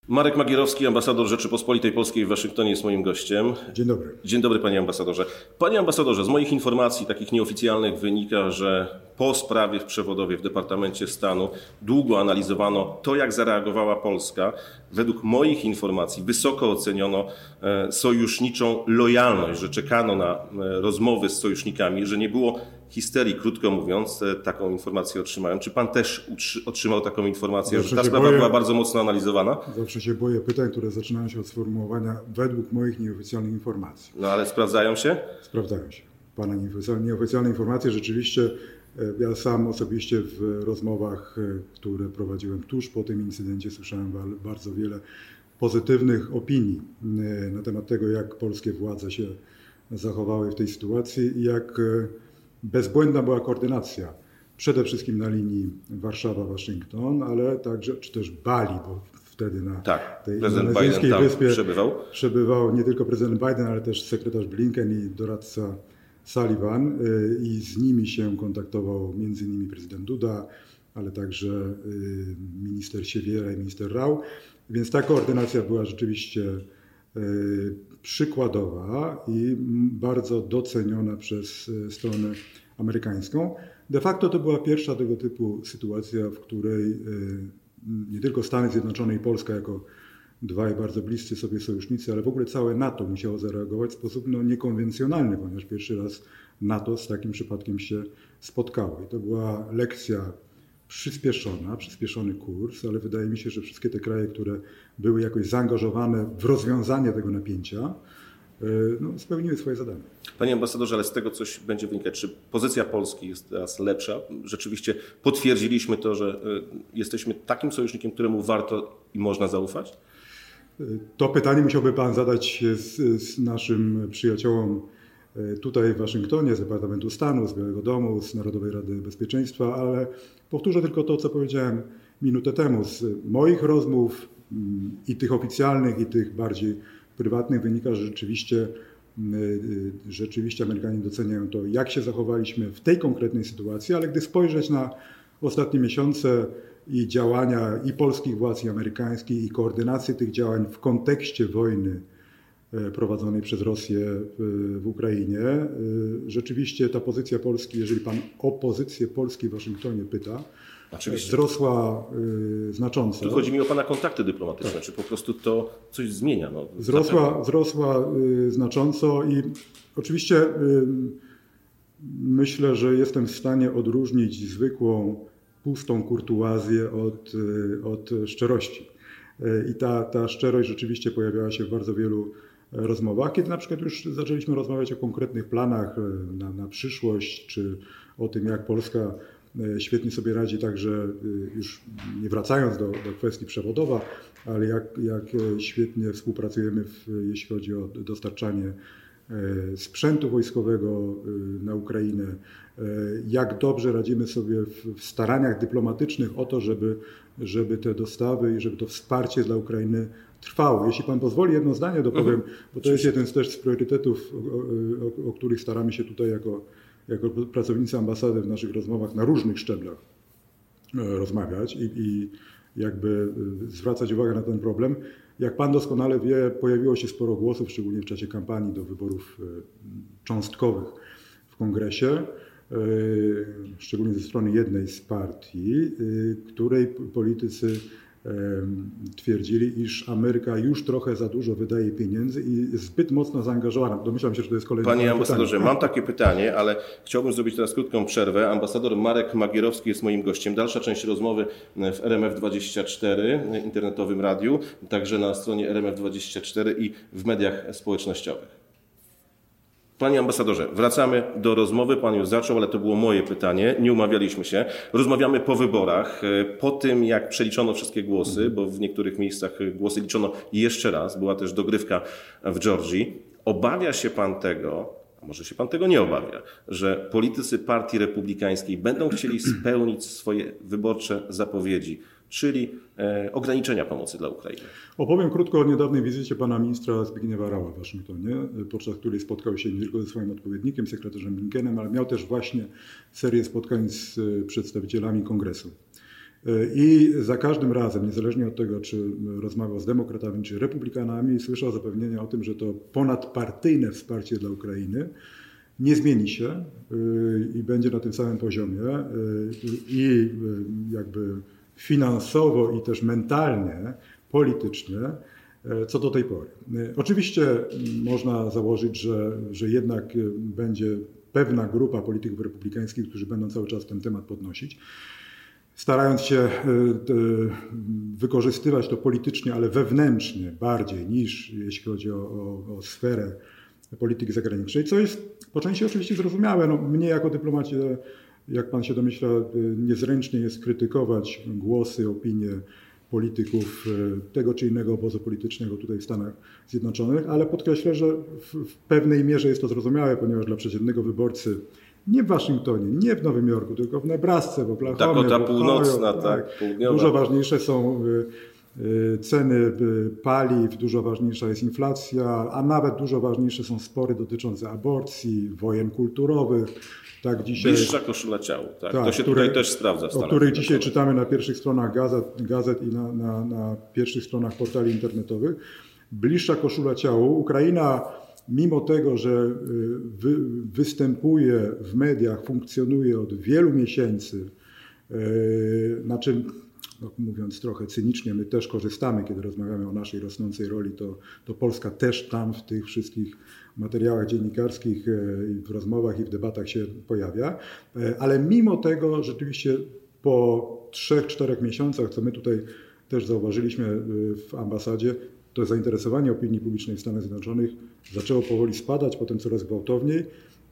Marek Magierowski, ambasador Rzeczypospolitej Polskiej w Waszyngtonie, jest moim gościem. Dzień dobry. Dzień dobry, panie ambasadorze. Panie ambasadorze, z moich informacji takich nieoficjalnych wynika, że po sprawie w Przewodowie w Departamencie Stanu długo analizowano to, jak zareagowała Polska. Według moich informacji wysoko oceniono sojuszniczą lojalność, że czekano na rozmowy z sojusznikami, że nie było histerii, krótko mówiąc. Taką informację otrzymałem. Czy pan też otrzymał taką informację, że ta sprawa była bardzo mocno analizowana? Zawsze się boję pytań, które zaczynają się od sformułowania według moich nieoficjalnych informacji. No ale sprawdzają się? Sprawdzają się. Pana nieoficjalne informacje rzeczywiście, ja sam osobiście w rozmowach, które prowadziłem tuż po tym incydencie, słyszałem bardzo wiele pozytywnych opinii na temat tego, jak polskie władze się zachowały w tej sytuacji i jak bezbłędna była koordynacja. Przede wszystkim na linii Warszawa-Waszyngton, ale także, czy też Bali, bo wtedy na tej indonezyjskiej wyspie przebywał nie tylko prezydent Biden, ale też sekretarz Blinken i doradca Sullivan i z nimi się kontaktował m.in. prezydent Duda, ale także minister Siewiera i minister Rau. Więc ta koordynacja była rzeczywiście przykładowa i bardzo doceniona przez stronę amerykańską. De facto to była pierwsza tego typu sytuacja, w której nie tylko Stany Zjednoczone i Polska jako dwaj bardzo bliscy sobie sojusznicy, ale w ogóle całe NATO musiało zareagować w sposób niekonwencjonalny, ponieważ pierwszy raz NATO z takim przypadkiem się spotkało. I to była lekcja przyspieszony kurs, ale wydaje mi się, że wszystkie te kraje, które były jakoś zaangażowane w rozwiązanie tego napięcia, spełniły swoje zadanie. Panie ambasadorze, ale z tego coś będzie wynikać. Czy pozycja Polski jest teraz lepsza? Rzeczywiście potwierdziliśmy to, że jesteśmy takim sojusznikiem, któremu warto i można zaufać? To pytanie musiałby pan zadać z naszym przyjaciołom tutaj w Waszyngtonie, z Departamentu Stanu, z Białego Domu, z Narodowej Rady Bezpieczeństwa, ale powtórzę tylko to, co powiedziałem minutę temu. Z moich rozmów i tych oficjalnych, i tych bardziej prywatnych wynika, że rzeczywiście Amerykanie doceniają to, jak się zachowaliśmy w tej konkretnej sytuacji, ale gdy spojrzeć na ostatnie miesiące i działania i polskich władz, i amerykańskich, i koordynację tych działań w kontekście wojny prowadzonej przez Rosję w Ukrainie, rzeczywiście ta pozycja Polski, jeżeli pan o pozycję Polski w Waszyngtonie pyta, wzrosła znacząco. Tu chodzi mi o pana kontakty dyplomatyczne, tak. Czy po prostu to coś zmienia? Wzrosła znacząco i oczywiście myślę, że jestem w stanie odróżnić zwykłą, pustą kurtuazję od szczerości. I ta szczerość rzeczywiście pojawiała się w bardzo wielu rozmowach, kiedy na przykład już zaczęliśmy rozmawiać o konkretnych planach na przyszłość, czy o tym, jak Polska świetnie sobie radzi, także już nie wracając do kwestii Przewodowa, ale jak świetnie współpracujemy, jeśli chodzi o dostarczanie sprzętu wojskowego na Ukrainę, jak dobrze radzimy sobie w staraniach dyplomatycznych o to, żeby te dostawy i żeby to wsparcie dla Ukrainy trwało. Jeśli pan pozwoli, jedno zdanie dopowiem, bo to jest jeden też z priorytetów, o których staramy się tutaj jako pracownicy ambasady w naszych rozmowach na różnych szczeblach rozmawiać i jakby zwracać uwagę na ten problem. Jak pan doskonale wie, pojawiło się sporo głosów, szczególnie w czasie kampanii do wyborów cząstkowych w Kongresie, szczególnie ze strony jednej z partii, której politycy twierdzili, iż Ameryka już trochę za dużo wydaje pieniędzy i jest zbyt mocno zaangażowana. Domyślam się, że to jest kolejne pytanie. Panie ambasadorze, mam takie pytanie, ale chciałbym zrobić teraz krótką przerwę. Ambasador Marek Magierowski jest moim gościem. Dalsza część rozmowy w RMF24, internetowym radiu, także na stronie RMF24 i w mediach społecznościowych. Panie ambasadorze, wracamy do rozmowy. Pan już zaczął, ale to było moje pytanie. Nie umawialiśmy się. Rozmawiamy po wyborach. Po tym, jak przeliczono wszystkie głosy, bo w niektórych miejscach głosy liczono jeszcze raz. Była też dogrywka w Georgii. Obawia się pan tego, a może się pan tego nie obawia, że politycy Partii Republikańskiej będą chcieli spełnić swoje wyborcze zapowiedzi, czyli ograniczenia pomocy dla Ukrainy? Opowiem krótko o niedawnej wizycie pana ministra Zbigniewa Raua w Waszyngtonie, podczas której spotkał się nie tylko ze swoim odpowiednikiem, sekretarzem Blinkenem, ale miał też właśnie serię spotkań z przedstawicielami Kongresu. I za każdym razem, niezależnie od tego, czy rozmawiał z demokratami, czy republikanami, słyszał zapewnienia o tym, że to ponadpartyjne wsparcie dla Ukrainy nie zmieni się i będzie na tym samym poziomie i jakby finansowo i też mentalnie, politycznie, co do tej pory. Oczywiście można założyć, że jednak będzie pewna grupa polityków republikańskich, którzy będą cały czas ten temat podnosić, starając się wykorzystywać to politycznie, ale wewnętrznie bardziej niż jeśli chodzi o sferę polityki zagranicznej, co jest po części oczywiście zrozumiałe. No, mnie jako dyplomacie, jak pan się domyśla, niezręcznie jest krytykować głosy, opinie polityków tego czy innego obozu politycznego tutaj w Stanach Zjednoczonych, ale podkreślę, że w pewnej mierze jest to zrozumiałe, ponieważ dla przeciętnego wyborcy nie w Waszyngtonie, nie w Nowym Jorku, tylko w Nebrasce, w Oklahomie, Dakota w Ohio, Północna, tak, południowa. Dużo ważniejsze są ceny paliw, dużo ważniejsza jest inflacja, a nawet dużo ważniejsze są spory dotyczące aborcji, wojen kulturowych. Tak, dzisiaj, bliższa koszula ciału, tak? To się tutaj też sprawdza w Stanach o których Zjednoczonych. dzisiaj czytamy na pierwszych stronach gazet i na pierwszych stronach portali internetowych. Bliższa koszula ciału. Ukraina, mimo tego, że występuje w mediach, funkcjonuje od wielu miesięcy, na czym, no, mówiąc trochę cynicznie, my też korzystamy, kiedy rozmawiamy o naszej rosnącej roli, to Polska też tam w tych wszystkich materiałach dziennikarskich, w rozmowach i w debatach się pojawia. Ale mimo tego rzeczywiście po 3-4 miesiącach, co my tutaj też zauważyliśmy w ambasadzie, to zainteresowanie opinii publicznej w Stanach Zjednoczonych zaczęło powoli spadać, potem coraz gwałtowniej.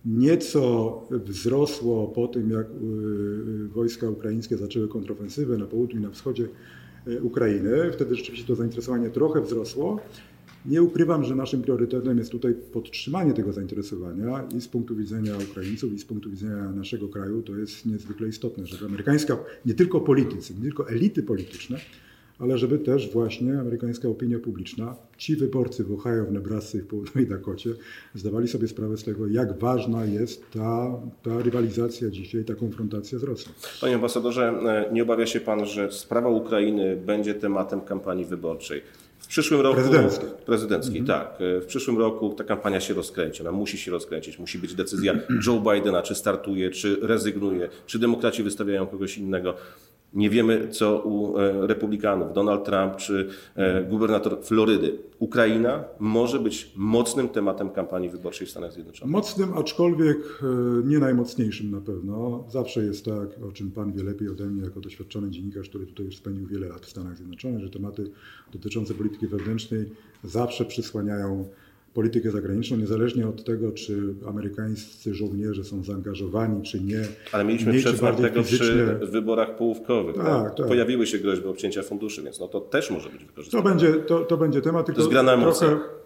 Nieco wzrosło po tym, jak wojska ukraińskie zaczęły kontrofensywę na południu i na wschodzie Ukrainy. Wtedy rzeczywiście to zainteresowanie trochę wzrosło. Nie ukrywam, że naszym priorytetem jest tutaj podtrzymanie tego zainteresowania i z punktu widzenia Ukraińców, i z punktu widzenia naszego kraju to jest niezwykle istotne, żeby amerykańska, nie tylko politycy, nie tylko elity polityczne, ale żeby też właśnie amerykańska opinia publiczna, ci wyborcy w Ohio, w Nebrasce i w południowej Dakocie zdawali sobie sprawę z tego, jak ważna jest ta rywalizacja dzisiaj, ta konfrontacja z Rosją. Panie ambasadorze, nie obawia się pan, że sprawa Ukrainy będzie tematem kampanii wyborczej? W przyszłym roku... Prezydenckiej, tak. W przyszłym roku ta kampania się rozkręci, ona musi się rozkręcić, musi być decyzja Joe Bidena, czy startuje, czy rezygnuje, czy demokraci wystawiają kogoś innego. Nie wiemy, co u republikanów, Donald Trump czy gubernator Florydy. Ukraina może być mocnym tematem kampanii wyborczej w Stanach Zjednoczonych. Mocnym, aczkolwiek nie najmocniejszym na pewno. Zawsze jest tak, o czym pan wie lepiej ode mnie, jako doświadczony dziennikarz, który tutaj już spędził wiele lat w Stanach Zjednoczonych, że tematy dotyczące polityki wewnętrznej zawsze przysłaniają politykę zagraniczną, niezależnie od tego, czy amerykańscy żołnierze są zaangażowani, czy nie. Ale mieliśmy przykład tego przy wyborach połówkowych. Tak. Pojawiły się groźby obcięcia funduszy, więc no to też może być wykorzystane. To będzie temat, tylko to jest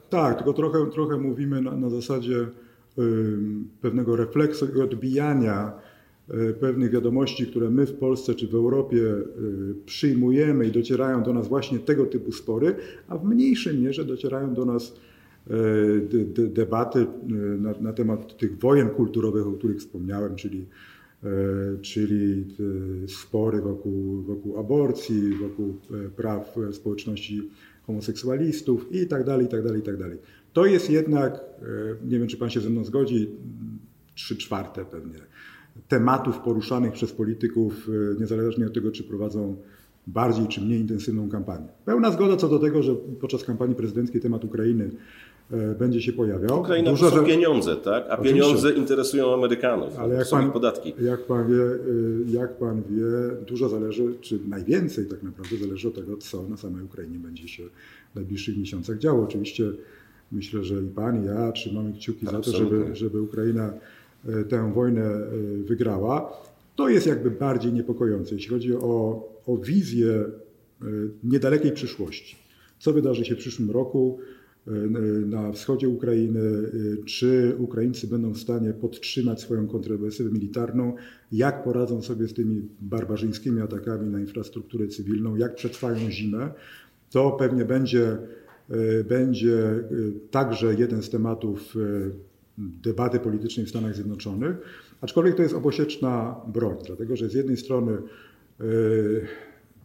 trochę mówimy na zasadzie pewnego refleksu i odbijania pewnych wiadomości, które my w Polsce czy w Europie przyjmujemy i docierają do nas właśnie tego typu spory, a w mniejszej mierze docierają do nas debaty na temat tych wojen kulturowych, o których wspomniałem, czyli spory wokół aborcji, wokół praw społeczności homoseksualistów i tak dalej, i tak dalej, i tak dalej. To jest jednak, nie wiem, czy pan się ze mną zgodzi, 3/4 pewnie tematów poruszanych przez polityków, niezależnie od tego, czy prowadzą bardziej czy mniej intensywną kampanię. Pełna zgoda co do tego, że podczas kampanii prezydenckiej temat Ukrainy będzie się pojawiał. Ukraina to są pieniądze, tak? A oczywiście pieniądze interesują Amerykanów. Ale podatki. Jak pan wie, dużo zależy, czy najwięcej tak naprawdę zależy od tego, co na samej Ukrainie będzie się w najbliższych miesiącach działo. Oczywiście myślę, że i pan, i ja trzymamy kciuki za to, żeby Ukraina tę wojnę wygrała. To jest jakby bardziej niepokojące, jeśli chodzi o wizję niedalekiej przyszłości. Co wydarzy się w przyszłym roku na wschodzie Ukrainy? Czy Ukraińcy będą w stanie podtrzymać swoją kontrowersję militarną? Jak poradzą sobie z tymi barbarzyńskimi atakami na infrastrukturę cywilną? Jak przetrwają zimę? To pewnie będzie także jeden z tematów debaty politycznej w Stanach Zjednoczonych. Aczkolwiek to jest obosieczna broń, dlatego że z jednej strony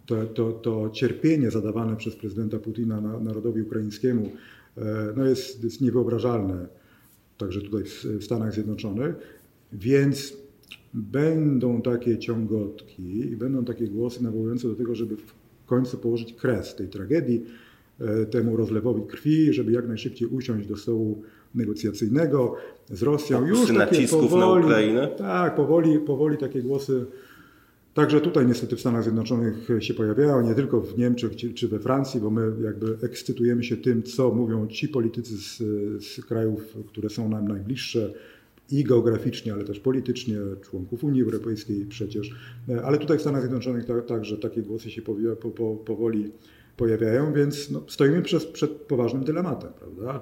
to cierpienie zadawane przez prezydenta Putina narodowi ukraińskiemu no jest niewyobrażalne, także tutaj w Stanach Zjednoczonych, więc będą takie ciągotki i będą takie głosy nawołujące do tego, żeby w końcu położyć kres tej tragedii, temu rozlewowi krwi, żeby jak najszybciej usiąść do stołu negocjacyjnego z Rosją. Już takie nacisków powoli, na Ukrainę? Tak, powoli takie głosy także tutaj niestety w Stanach Zjednoczonych się pojawiają, nie tylko w Niemczech czy we Francji, bo my jakby ekscytujemy się tym, co mówią ci politycy z krajów, które są nam najbliższe i geograficznie, ale też politycznie, członków Unii Europejskiej przecież. Ale tutaj w Stanach Zjednoczonych także takie głosy się powoli pojawiają, więc no, stoimy przed poważnym dylematem, prawda?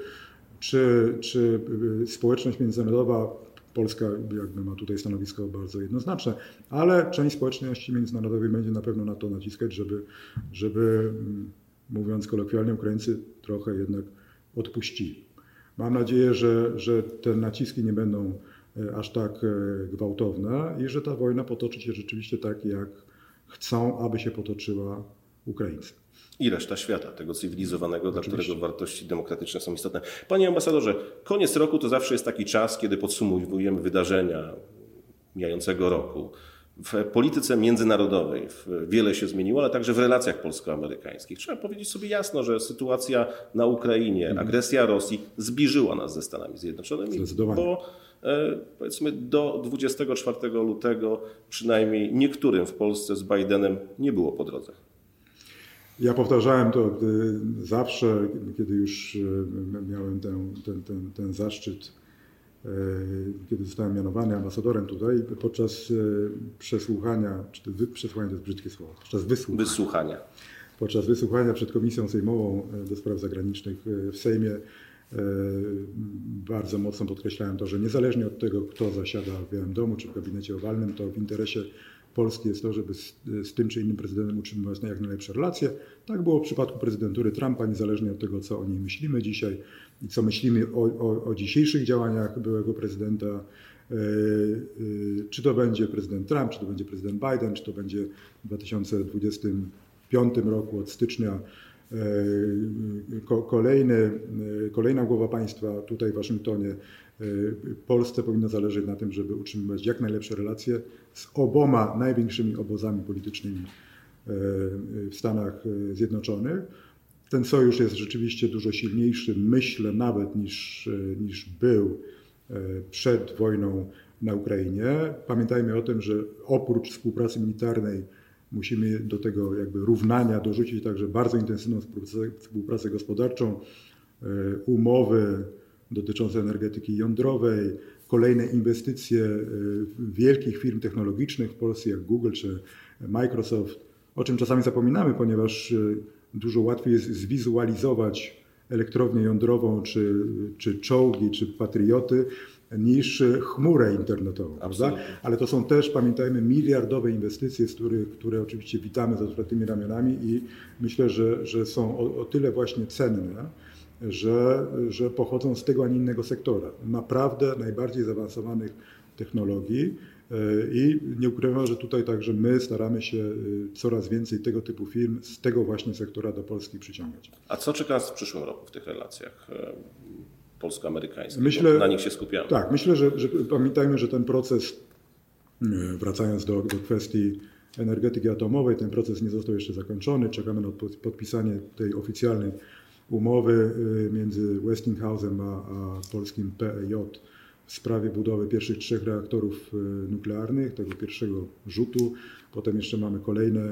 Czy społeczność międzynarodowa, Polska jakby ma tutaj stanowisko bardzo jednoznaczne, ale część społeczności międzynarodowej będzie na pewno na to naciskać, żeby mówiąc kolokwialnie, Ukraińcy trochę jednak odpuścili. Mam nadzieję, że te naciski nie będą aż tak gwałtowne i że ta wojna potoczy się rzeczywiście tak, jak chcą, aby się potoczyła Ukraińcy. I reszta świata, tego cywilizowanego, dla którego wartości demokratyczne są istotne. Panie ambasadorze, koniec roku to zawsze jest taki czas, kiedy podsumowujemy wydarzenia mijającego roku. W polityce międzynarodowej wiele się zmieniło, ale także w relacjach polsko-amerykańskich. Trzeba powiedzieć sobie jasno, że sytuacja na Ukrainie, agresja Rosji zbliżyła nas ze Stanami Zjednoczonymi, bo powiedzmy do 24 lutego przynajmniej niektórym w Polsce z Bidenem nie było po drodze. Ja powtarzałem to zawsze, kiedy już miałem ten zaszczyt, kiedy zostałem mianowany ambasadorem tutaj, podczas przesłuchania, przesłuchanie to jest brzydkie słowo, podczas wysłuchania. Podczas wysłuchania przed Komisją Sejmową do Spraw Zagranicznych w Sejmie bardzo mocno podkreślałem to, że niezależnie od tego, kto zasiada w Białym Domu czy w gabinecie owalnym, to w interesie Polski jest to, żeby z tym czy innym prezydentem utrzymywać jak najlepsze relacje. Tak było w przypadku prezydentury Trumpa, niezależnie od tego, co o niej myślimy dzisiaj i co myślimy o dzisiejszych działaniach byłego prezydenta. Czy to będzie prezydent Trump, czy to będzie prezydent Biden, czy to będzie w 2025 roku od stycznia kolejna głowa państwa tutaj w Waszyngtonie. Polsce powinno zależeć na tym, żeby utrzymywać jak najlepsze relacje z oboma największymi obozami politycznymi w Stanach Zjednoczonych. Ten sojusz jest rzeczywiście dużo silniejszy, myślę nawet niż był przed wojną na Ukrainie. Pamiętajmy o tym, że oprócz współpracy militarnej musimy do tego jakby równania dorzucić także bardzo intensywną współpracę gospodarczą, umowy dotyczące energetyki jądrowej, kolejne inwestycje wielkich firm technologicznych w Polsce jak Google czy Microsoft, o czym czasami zapominamy, ponieważ dużo łatwiej jest zwizualizować elektrownię jądrową, czy czołgi, czy patrioty, niż chmurę internetową, prawda? Ale to są też, pamiętajmy, miliardowe inwestycje, które oczywiście witamy z otwartymi ramionami i myślę, że są o tyle właśnie cenne, że pochodzą z tego, a nie innego sektora. Naprawdę najbardziej zaawansowanych technologii i nie ukrywam, że tutaj także my staramy się coraz więcej tego typu firm z tego właśnie sektora do Polski przyciągać. A co czeka nas w przyszłym roku w tych relacjach polsko-amerykańskich? Myślę, na nich się skupiamy. Tak, myślę, że pamiętajmy, że ten proces, wracając do kwestii energetyki atomowej, ten proces nie został jeszcze zakończony. Czekamy na podpisanie tej oficjalnej umowy między Westinghouse'em a polskim PEJ w sprawie budowy pierwszych 3 reaktorów nuklearnych, tego pierwszego rzutu. Potem jeszcze mamy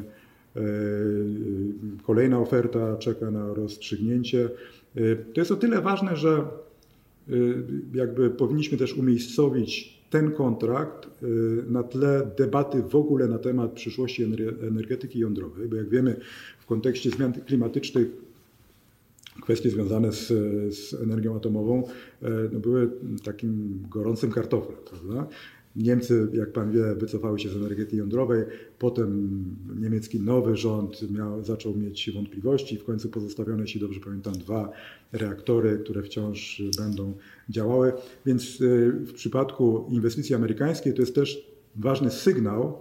kolejna oferta czeka na rozstrzygnięcie. To jest o tyle ważne, że jakby powinniśmy też umiejscowić ten kontrakt na tle debaty w ogóle na temat przyszłości energetyki jądrowej, bo jak wiemy w kontekście zmian klimatycznych kwestie związane z energią atomową były takim gorącym kartoflem, prawda? Niemcy, jak pan wie, wycofały się z energetyki jądrowej, potem niemiecki nowy rząd zaczął mieć wątpliwości, w końcu pozostawiono, jeśli dobrze pamiętam, 2 reaktory, które wciąż będą działały. Więc w przypadku inwestycji amerykańskiej to jest też ważny sygnał,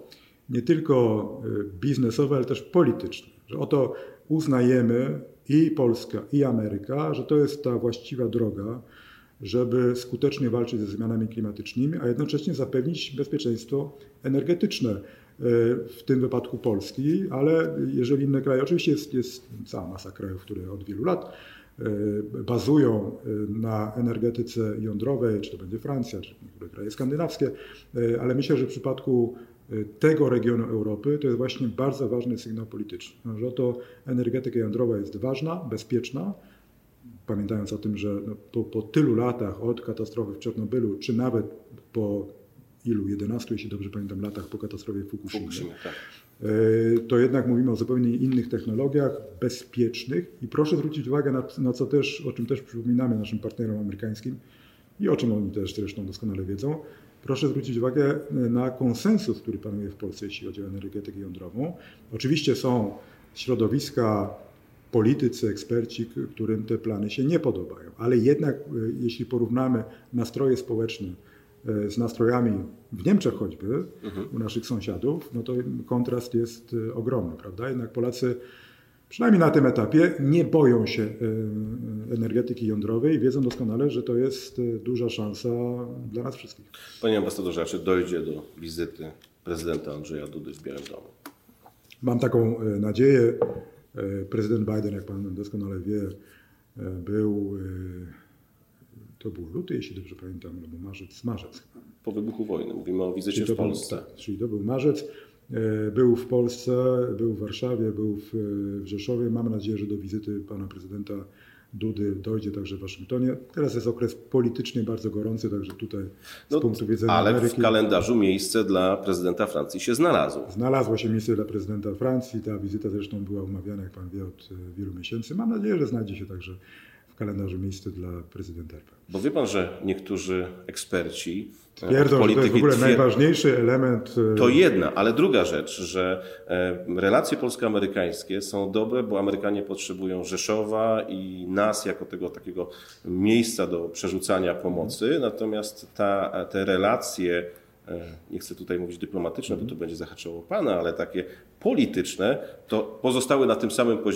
nie tylko biznesowe, ale też polityczne. Że oto uznajemy i Polska, i Ameryka, że to jest ta właściwa droga, żeby skutecznie walczyć ze zmianami klimatycznymi, a jednocześnie zapewnić bezpieczeństwo energetyczne, w tym wypadku Polski, ale jeżeli inne kraje, oczywiście jest cała masa krajów, które od wielu lat bazują na energetyce jądrowej, czy to będzie Francja, czy niektóre kraje skandynawskie, ale myślę, że w przypadku tego regionu Europy to jest właśnie bardzo ważny sygnał polityczny, że oto energetyka jądrowa jest ważna, bezpieczna, pamiętając o tym, że po tylu latach od katastrofy w Czarnobylu, czy nawet po 11, jeśli dobrze pamiętam, latach po katastrofie w Fukushimie, tak. To jednak mówimy o zupełnie innych technologiach, bezpiecznych i proszę zwrócić uwagę na co też, o czym też przypominamy naszym partnerom amerykańskim i o czym oni też zresztą doskonale wiedzą. Proszę zwrócić uwagę na konsensus, który panuje w Polsce, jeśli chodzi o energetykę jądrową. Oczywiście są środowiska, politycy, eksperci, którym te plany się nie podobają, ale jednak jeśli porównamy nastroje społeczne z nastrojami w Niemczech choćby, u naszych sąsiadów, no to kontrast jest ogromny, prawda? Jednak Polacy, przynajmniej na tym etapie, nie boją się energetyki jądrowej i wiedzą doskonale, że to jest duża szansa dla nas wszystkich. Panie ambasadorze, czy dojdzie do wizyty prezydenta Andrzeja Dudy w Białym Domu? Mam taką nadzieję. Prezydent Biden, jak pan doskonale wie, to był luty, jeśli dobrze pamiętam, albo marzec chyba. Po wybuchu wojny, mówimy o wizycie w Polsce. Czyli to był marzec. Był w Polsce, był w Warszawie, był w Rzeszowie. Mam nadzieję, że do wizyty pana prezydenta Dudy dojdzie także w Waszyngtonie. Teraz jest okres politycznie bardzo gorący, także tutaj z punktu widzenia ale Ameryki... w kalendarzu miejsce dla prezydenta Francji się znalazło. Znalazło się miejsce dla prezydenta Francji. Ta wizyta zresztą była umawiana, jak pan wie, od wielu miesięcy. Mam nadzieję, że znajdzie się także w kalendarzu miejsce dla prezydenta RP. Bo wie pan, że niektórzy eksperci twierdzą, że to jest w ogóle najważniejszy element. To jedna, ale druga rzecz, że relacje polsko-amerykańskie są dobre, bo Amerykanie potrzebują Rzeszowa i nas jako tego takiego miejsca do przerzucania pomocy, natomiast te relacje, nie chcę tutaj mówić dyplomatyczne, bo to będzie zahaczało pana, ale takie polityczne, to pozostały na tym samym poziomie.